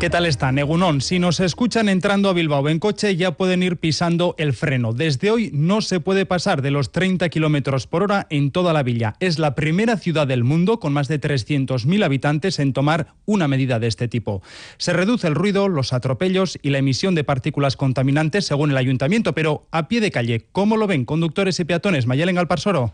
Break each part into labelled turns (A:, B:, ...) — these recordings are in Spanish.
A: ¿Qué tal están? Egunon, si nos escuchan entrando a Bilbao en coche ya pueden ir pisando el freno. Desde hoy no se puede pasar de los 30 kilómetros por hora en toda la villa. Es la primera ciudad del mundo con más de 300.000 habitantes en tomar una medida de este tipo. Se reduce el ruido, los atropellos y la emisión de partículas contaminantes según el ayuntamiento, pero a pie de calle, ¿cómo lo ven conductores y peatones? Mayalen Galparsoro.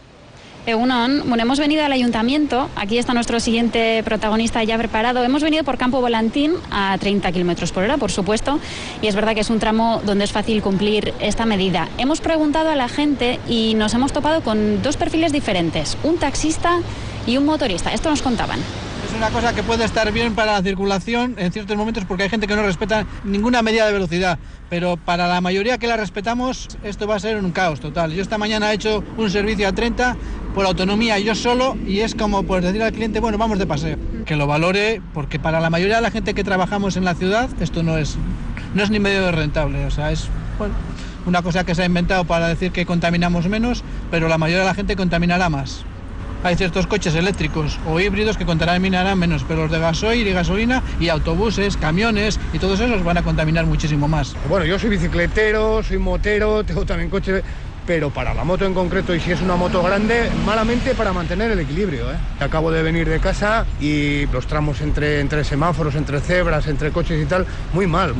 B: Egunon, bueno, hemos venido al ayuntamiento, aquí está nuestro siguiente protagonista ya preparado. Hemos venido por Campo Volantín a 30 kilómetros por hora, por supuesto, y es verdad que es un tramo donde es fácil cumplir esta medida. Hemos preguntado a la gente y nos hemos topado con dos perfiles diferentes, un taxista y un motorista. Esto nos contaban.
C: Es una cosa que puede estar bien para la circulación en ciertos momentos porque hay gente que no respeta ninguna medida de velocidad, pero para la mayoría que la respetamos esto va a ser un caos total. Yo esta mañana he hecho un servicio a 30 por autonomía yo solo y es como por decir al cliente, bueno, vamos de paseo. Que lo valore porque para la mayoría de la gente que trabajamos en la ciudad esto no es ni medio rentable, o sea, es bueno, una cosa que se ha inventado para decir que contaminamos menos, pero la mayoría de la gente contaminará más. Hay ciertos coches eléctricos o híbridos que contaminarán menos, pero los de gasoil y gasolina y autobuses, camiones y todos esos van a contaminar muchísimo más.
D: Bueno, yo soy bicicletero, soy motero, tengo también coche, pero para la moto en concreto, y si es una moto grande, malamente para mantener el equilibrio. Acabo de venir de casa y los tramos entre semáforos, entre cebras, entre coches y tal, muy mal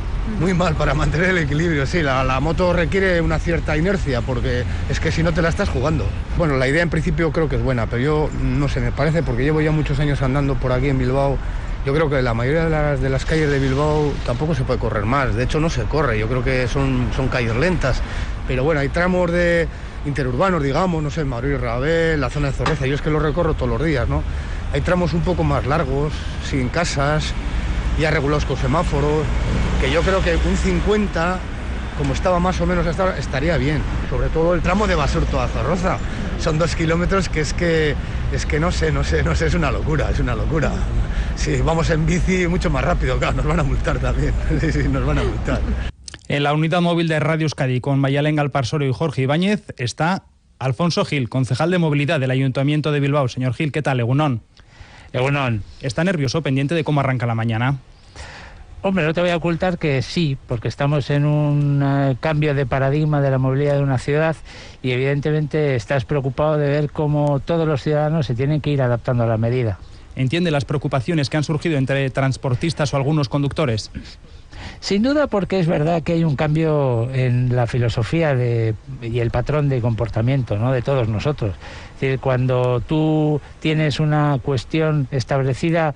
D: para mantener el equilibrio. Sí, la moto requiere una cierta inercia porque es que si no te la estás jugando. Bueno, la idea en principio creo que es buena, pero yo no sé, me parece, porque llevo ya muchos años andando por aquí en Bilbao. Yo creo que la mayoría de las calles de Bilbao tampoco se puede correr más, de hecho no se corre, yo creo que son calles lentas, pero bueno, hay tramos de interurbanos, digamos, no sé, Madrid, Rabel, la zona de Zorroza, yo es que lo recorro todos los días, ¿no? Hay tramos un poco más largos, sin casas, ya regulados con semáforos, que yo creo que un 50, como estaba más o menos hasta ahora, estaría bien, sobre todo el tramo de Basurto a Zorroza, son 2 kilómetros que es que no sé, es una locura. Si vamos en bici mucho más rápido, claro, nos van a multar también. Sí, nos van a multar.
A: En la unidad móvil de Radio Euskadi con Mayalen Galparsoro y Jorge Ibáñez está Alfonso Gil, concejal de movilidad del Ayuntamiento de Bilbao. Señor Gil, ¿qué tal? Egunon.
E: Egunon.
A: ¿Está nervioso, pendiente de cómo arranca la mañana?
E: Hombre, no te voy a ocultar que sí, porque estamos en un cambio de paradigma de la movilidad de una ciudad y evidentemente estás preocupado de ver cómo todos los ciudadanos se tienen que ir adaptando a la medida.
A: ¿Entiende las preocupaciones que han surgido entre transportistas o algunos conductores?
E: Sin duda, porque es verdad que hay un cambio en la filosofía y el patrón de comportamiento, ¿no?, de todos nosotros. Es decir, cuando tú tienes una cuestión establecida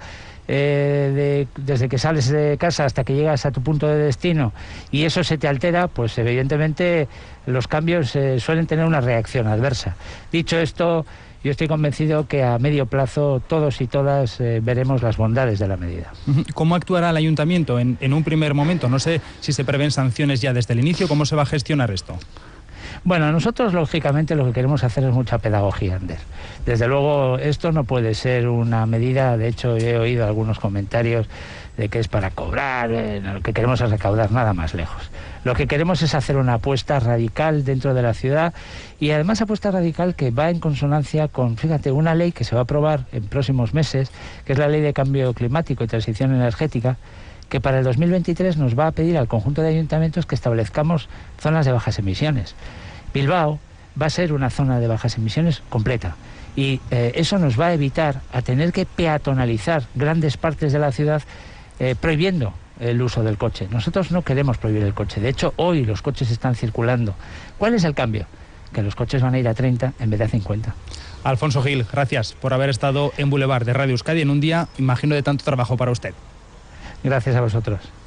E: desde que sales de casa hasta que llegas a tu punto de destino y eso se te altera, pues evidentemente los cambios suelen tener una reacción adversa. Dicho esto, yo estoy convencido que a medio plazo todos y todas veremos las bondades de la medida.
A: ¿Cómo actuará el ayuntamiento en un primer momento? No sé si se prevén sanciones ya desde el inicio. ¿Cómo se va a gestionar esto?
E: Bueno, nosotros lógicamente lo que queremos hacer es mucha pedagogía, Ander. Desde luego esto no puede ser una medida, de hecho he oído algunos comentarios de que es para cobrar, lo que queremos es recaudar, nada más lejos. Lo que queremos es hacer una apuesta radical dentro de la ciudad y además apuesta radical que va en consonancia con, fíjate, una ley que se va a aprobar en próximos meses, que es la Ley de Cambio Climático y Transición Energética, que para el 2023 nos va a pedir al conjunto de ayuntamientos que establezcamos zonas de bajas emisiones. Bilbao va a ser una zona de bajas emisiones completa y eso nos va a evitar a tener que peatonalizar grandes partes de la ciudad prohibiendo el uso del coche. Nosotros no queremos prohibir el coche, de hecho hoy los coches están circulando. ¿Cuál es el cambio? Que los coches van a ir a 30 en vez de a 50.
A: Alfonso Gil, gracias por haber estado en Boulevard de Radio Euskadi en un día, imagino, de tanto trabajo para usted.
E: Gracias a vosotros.